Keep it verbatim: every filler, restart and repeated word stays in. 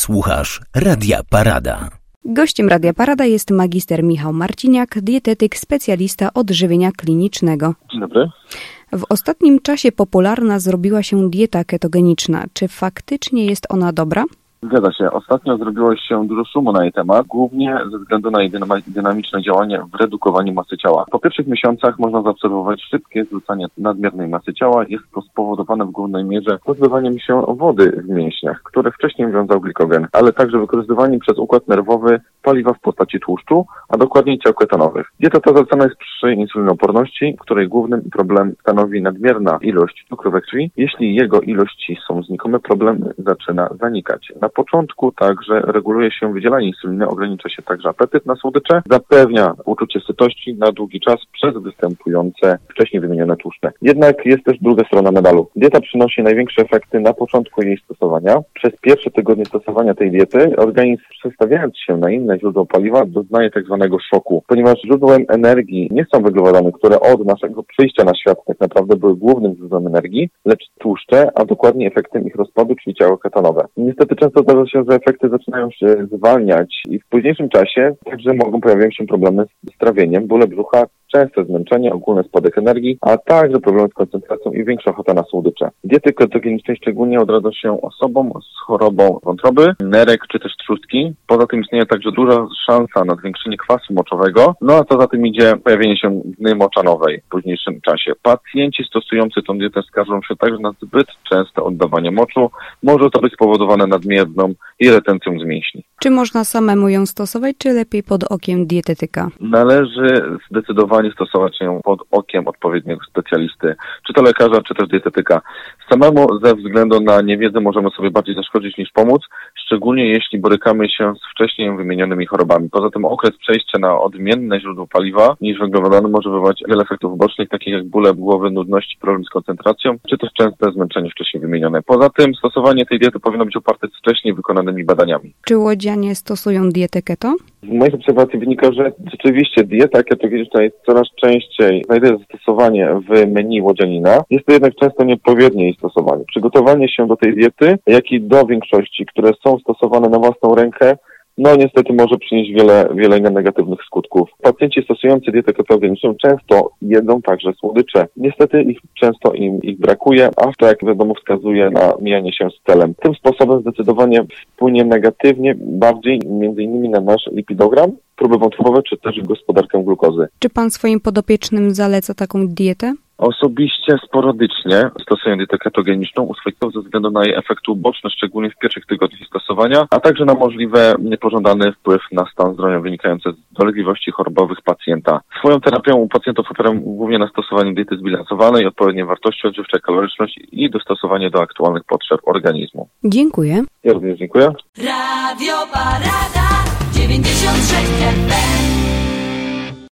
Słuchasz Radia Parada. Gościem Radia Parada jest magister Michał Marciniak, dietetyk, specjalista odżywienia klinicznego. Dzień dobry. W ostatnim czasie popularna zrobiła się dieta ketogeniczna. Czy faktycznie jest ona dobra? Zgadza się. Ostatnio zrobiło się dużo szumu na jej temat, głównie ze względu na jej dynamiczne działanie w redukowaniu masy ciała. Po pierwszych miesiącach można zaobserwować szybkie zrzucanie nadmiernej masy ciała. Jest to spowodowane w głównej mierze pozbywaniem się wody w mięśniach, które wcześniej wiązał glikogen, ale także wykorzystywaniem przez układ nerwowy paliwa w postaci tłuszczu, a dokładniej ciał ketonowych. Dieta ta zalecana jest przy insulinoporności, której głównym problem stanowi nadmierna ilość cukru we krwi. Jeśli jego ilości są znikome, problem zaczyna zanikać. Na początku także reguluje się wydzielanie insuliny, ogranicza się także apetyt na słodycze, zapewnia uczucie sytości na długi czas przez występujące wcześniej wymienione tłuszcze. Jednak jest też druga strona medalu. Dieta przynosi największe efekty na początku jej stosowania. Przez pierwsze tygodnie stosowania tej diety organizm, przestawiając się na inne źródło paliwa, doznaje tak zwanego szoku, ponieważ źródłem energii nie są węglowodany, które od naszego przyjścia na świat tak naprawdę były głównym źródłem energii, lecz tłuszcze, a dokładnie efektem ich rozpadu, czyli ciało ketonowe. Niestety często zdarza się, że efekty zaczynają się zwalniać i w późniejszym czasie także mogą pojawiać się problemy z trawieniem, bóle brzucha, częste zmęczenie, ogólny spadek energii, a także problemy z koncentracją i większa ochota na słodycze. Diety ketogenicznej szczególnie odradza się osobom z chorobą wątroby, nerek czy też trzustki. Poza tym istnieje także duża szansa na zwiększenie kwasu moczowego, no a co za tym idzie pojawienie się dny moczanowej w późniejszym czasie. Pacjenci stosujący tą dietę skarżą się także na zbyt częste oddawanie moczu. Może to być spowodowane nadmierną i retencją z mięśni. Czy można samemu ją stosować, czy lepiej pod okiem dietetyka? Należy zdecydowanie stosować ją pod okiem odpowiedniego specjalisty, czy to lekarza, czy też dietetyka. Samemu ze względu na niewiedzę możemy sobie bardziej zaszkodzić niż pomóc, szczególnie jeśli borykamy się z wcześniej wymienionymi chorobami. Poza tym okres przejścia na odmienne źródło paliwa niż węglowodany może wywołać wiele efektów ubocznych, takich jak bóle głowy, nudności, problem z koncentracją, czy też częste zmęczenie wcześniej wymienione. Poza tym stosowanie tej diety powinno być oparte z wcześniej wykonanymi badaniami. Czy łodzianie stosują dietę keto? Z moich obserwacji wynika, że rzeczywiście dieta ketogeniczna jest coraz częściej znajduje zastosowanie w menu łodzianina. Jest to jednak często nieodpowiednie jej stosowanie. Przygotowanie się do tej diety, jak i do większości, które są stosowane na własną rękę, no niestety może przynieść wiele, wiele negatywnych skutków. Pacjenci stosujący dietę ketogeniczną często jedzą także słodycze. Niestety ich często im ich brakuje, a to jak wiadomo wskazuje na mijanie się z celem. Tym sposobem zdecydowanie wpłynie negatywnie bardziej między innymi na nasz lipidogram, próby wątrobowe czy też gospodarkę glukozy. Czy pan swoim podopiecznym zaleca taką dietę? Osobiście sporadycznie stosuję dietę ketogeniczną u swoich ze względu na jej efekty uboczne, szczególnie w pierwszych tygodniach stosowania, a także na możliwy niepożądany wpływ na stan zdrowia wynikający z dolegliwości chorobowych pacjenta. Swoją terapią u pacjentów opieram głównie na stosowaniu diety zbilansowanej, odpowiedniej wartości odżywczej, kaloryczność i dostosowanie do aktualnych potrzeb organizmu. Dziękuję. Ja również dziękuję. Radio Parada dziewięćdziesiąt sześć F M.